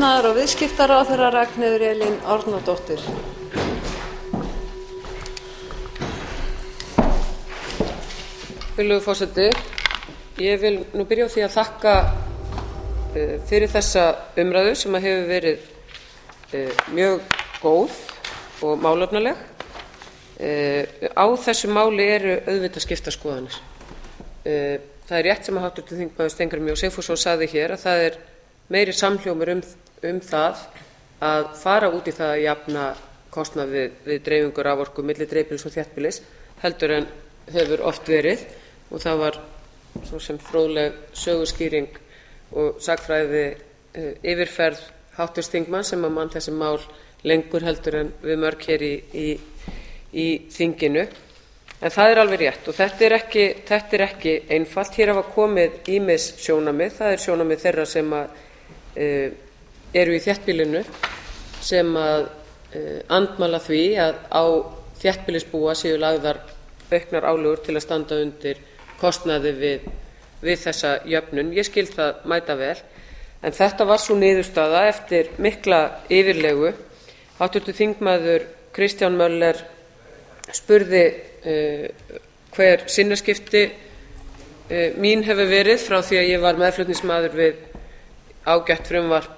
Hagnaðar- og viðskiptaráðherra Ragnheiður Elín Árnadóttir. Virðulegur forseti, ég vil nú byrja á því að þakka fyrir þessa umræðu sem hefur verið mjög góð og málefnaleg. Á þessu máli eru auðvitað skiptar skoðanir. Það er rétt sem að hv. þingmaður Steingrímur J. Sigfússon sagði hér að það er meiri samhljómur það að fara út í það að jafna kostnað við dreifingu raforku milli dreifbýlis og þéttbýlis heldur en hefur oft verið, og það var svo sem fróðleg söguskýring og sagnfræði yfirferð hv. þingmanns sem að mann þessi mál lengur heldur en við mörg hér í þinginu. En það er alveg rétt og þetta er ekki einfalt. Hér hafa komið ýmis sjónarmið. Það er sjónarmið þeirra sem eru í þéttbýlinu sem andmæla því að á þéttbýlisbúa séu lagðar auknar álögur til að standa undir kostnaði við þessa jöfnun. Ég skil það mæta vel, en þetta var sú niðurstaða eftir mikla yfirlegu. Hv. þingmaður Kristján Möller spurði hver sinnaskipti mín hefur verið frá því að ég var meðflutningsmaður við ágætt frumvarp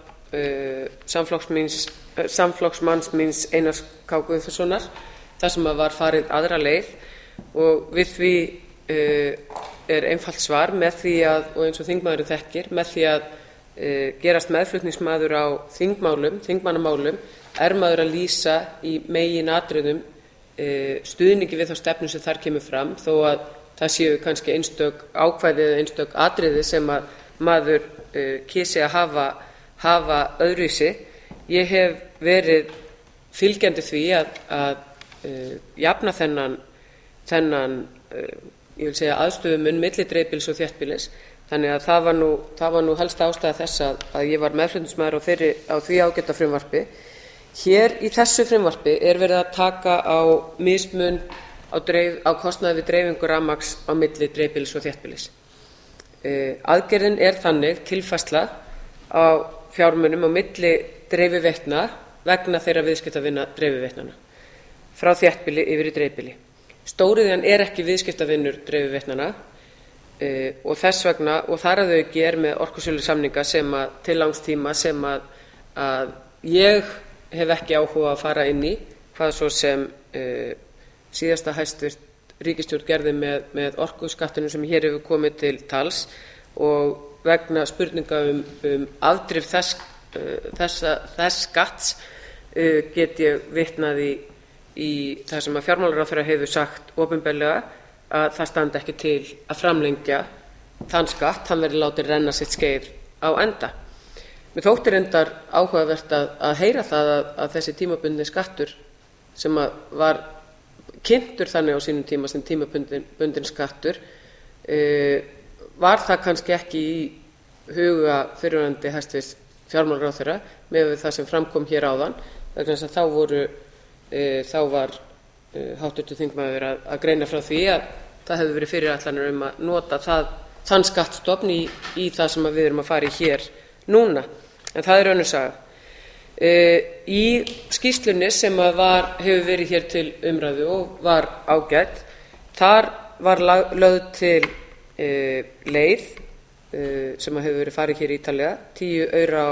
samflokksmanns míns Einars K. Guðfinnssonar þar sem var farið aðra leið, og við því er einfalt svar. Með því að, og eins og þingmaðurinn þekkir, með því að gerast meðflutningsmaður á þingmannamálum er maður að lýsa í meginatriðum stuðningi við þá stefnu sem þar kemur fram, þó að það séu kannski einstök ákvæði eða einstök atriði sem að maður kysi að hafa öðruvísi. Ég hef verið fylgjandi því að jafna þennan ég vil segja aðstöðumun milli dreifbýlis og þéttbýlis. Þannig að það var nú helsta ástæða þess að ég var meðflutningsmaður á því ágæta frumvarpi. Hér í þessu frumvarpi er verið að taka á mismun á kostnaði við dreifingu rafmagns á milli dreifbýlis og þéttbýlis. Aðgerðin er þannig tilfærsla á fjármunum á milli dreifiveitna vegna þeirra viðskiptavina dreifiveitnanna frá þéttbýli yfir í dreifbýli. Stóriðjan er ekki viðskiptavinur dreifiveitnanna og þess vegna, og þar að auki er með orkusölusamninga sem að til langs tíma sem að ég hef ekki áhuga að fara inn í, hvað svo sem síðasta hæstvirt ríkisstjórn gerði með orkuskattinu sem hér hefur komið til tals, og vegna spurninga afdrif þess skatts get ég vitnað í það sem að fjármálaráðherra hefur sagt opinberlega, að það standi ekki til að framlengja þann skatt, hann verði látið renna sitt skeið á enda. Mér þótti reyndar áhugavert að heyra það að þessi tímabundni skattur sem var kynntur þannig á sínum tíma sem tímabundin skattur, var það kannski ekki í huga fyrrverandi hæstvirts fjármálaráðherra miðað við það sem framkom hér áðan, vegna þess að þá var háttvirtur þingmaður að greina frá því að það hefði verið fyrirætlanir að nota þann skattstofn í það sem við erum að fara í hér núna. En það er önnur saga. Í skýrslunni sem hefur verið hér til umræðu og var ágætt, þar var lögð til leið sem hefur verið farið hér ítarlega, 10 aura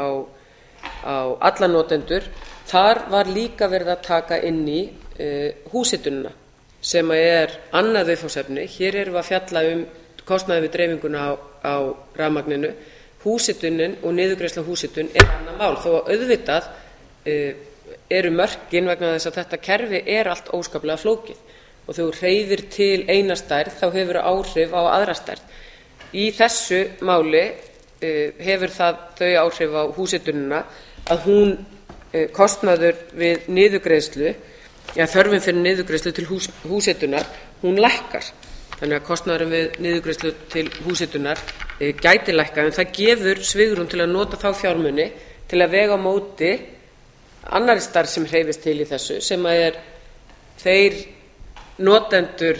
á alla notendur. Þar var líka verið að taka inn í húshitunina sem er annað viðfangsefni. Hér erum við að fjalla kostnaði við dreifinguna á rafmagninu. Húshitunin og niðurgreiðsla húshitun er annað mál, þó að auðvitað eru mörkin vegna þess að þetta kerfi er allt óskaplega flókið, og þegar þú hreyfir til eina stærð þá hefur það áhrif á aðra stærð. Í þessu máli hefur það þau áhrif á húshitunina að hún kostnaður við niðurgreiðslu, þörfin fyrir niðurgreiðslu til húshitunar, hún lækkar. Þannig að kostnaðurinn við niðurgreiðslu til húshitunar gæti lækkað, en það gefur svigrúm til að nota þá fjármuni til að vega á móti annarri stærð sem hreyfist til í þessu, sem er þeir notendur,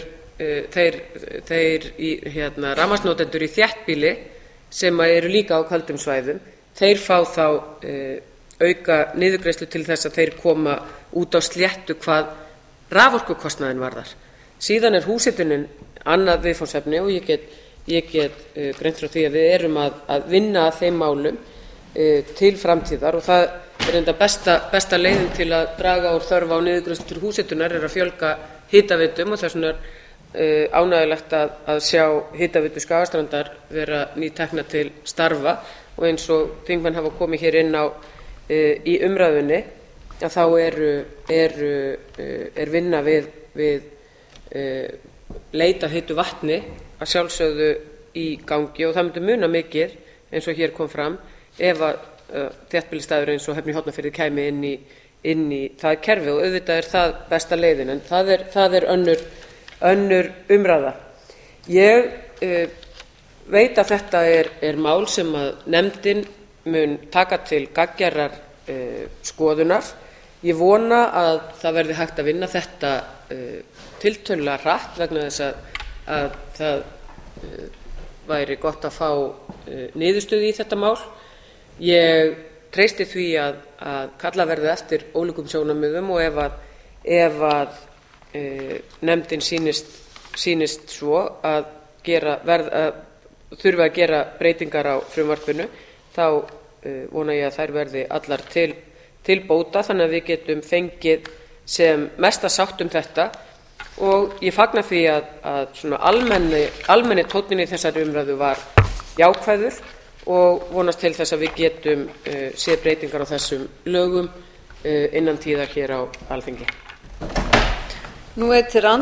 rafmagnsnotendur í þéttbýli sem eru líka á köldum svæðum, þeir fá þá auka niðurgreiðslu til þess að þeir koma út á sléttu hvað raforkukostnaðinn varðar. Síðan húshitunin annað viðfangsefni og ég get greint frá því að við erum að vinna að þeim málum til framtíðar og það enda besta leiðin til að draga úr þörf á niðurgreiðslu til húshitunar að fjölga hitaveitum og þess vegna ánægjulegt að sjá hitaveitu Skagastrandar vera nýtekna til starfa og eins og þingmenn hafa komið hér inn á í umræðunni að þá er vinna við leit að heitu vatni að sjálfsögðu í gangi og það myndi muna mikið eins og hér kom fram ef að þéttbýlisstaður eins og Höfn í Hornafirði kæmi inn í það kerfi og auðvitað það besta leiðin en það er önnur umræða. Ég veit að þetta er mál sem að nefndin mun taka til gagngerrar skoðunar. Ég vona að það verði hægt að vinna þetta tiltölulega hratt vegna þess að það væri gott að fá niðurstöðu í þetta mál. Ég treysti því að kalla verði eftir ólíkum sjónarmiðum og ef að nefndin sýnist svo að þurfi að gera breytingar á frumvarpinu þá vona ég að þær verði allar til bóta þannig að við getum fengið sem mesta sátt þetta og ég fagna því að svona almenni tónninn í þessari umræðu var jákvæður og vonast til þess að við getum séð breytingar á þessum lögum innan tíðar hér á Alþingi. Nú til